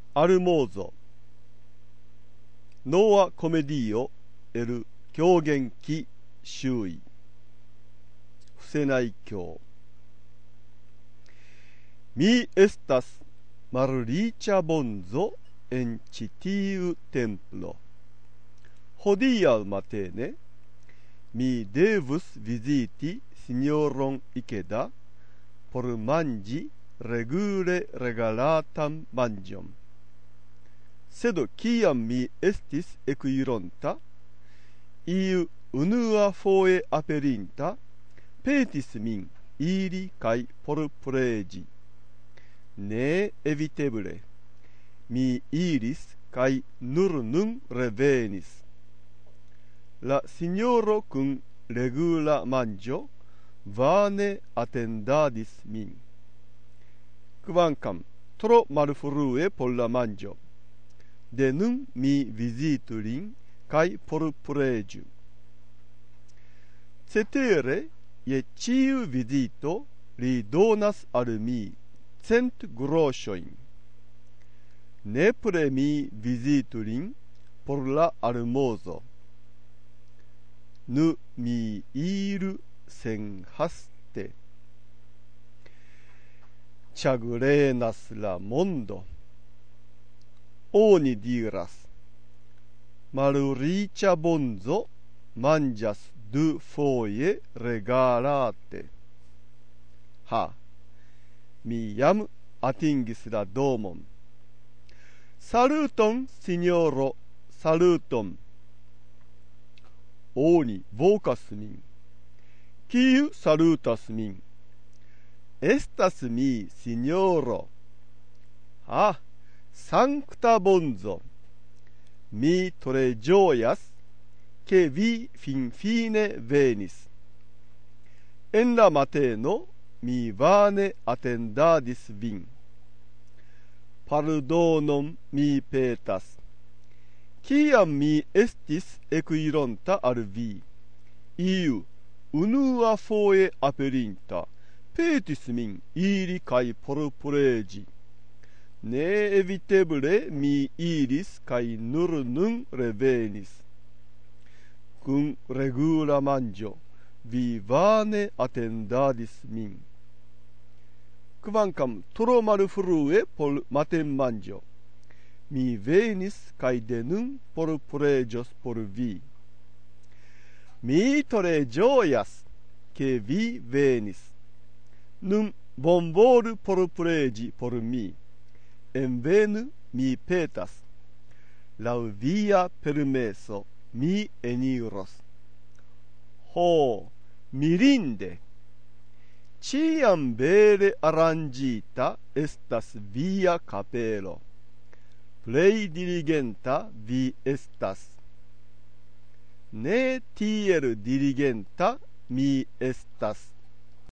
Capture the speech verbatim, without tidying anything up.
アルモーゾノーアコメディオエル狂言記周囲伏せない教ミエスタスマルリーチャボンゾエンチティウテンプロホディアルマテーネミデーブスビジーティシニョロンイケダポルマンジレグレレガラータンマンジョンSed kiam mi estis equironta, iu unua foe aperinta, petis min iri kai porpregi. Ne eviteble, mi iris kai nur nun revenis. La signoro cum regula mangio vane attendadis min. Quancam tro malfrue polla mangio.De nun mi visitu lin kai porpregiu. Cetere, je ciu visito li donas al mi cent groŝojn. Nepre mi visitu lin por la almozo. Nu mi iru senhaste. Chagrenas la mondo.Oni diras, malriĉa bonzo manĝas du foje regalate. Ha, mi jam atingis la domon. Saluton, signoro, saluton. Oni vokas min. Kiu salutas min? Estas mi, signoro. Ha,Sancta bonzo, mi tre gioias che vi fin fine venis. En la mateno mi vane attendadis vin. Pardonon mi petas. Ciam mi estis equironta al vi, iu unua foe aperinta, petis min iri kai porpregi.Ne eviteble mi iris kai nur nun revenis. Cum regula mangio vi vane attendadis min. Quancam tro malfrue por maten mangio, mi venis kai de nun porpregios por vi. Mi tre gioias che vi venis. Nun bonvolu porpregi por mi.Envenu mi petas, lau via permesso mi eniros. Ho, mirinde! Ciam bele arrangita estas via capelo. Plei diligenta vi estas. Ne tiel diligenta mi estas.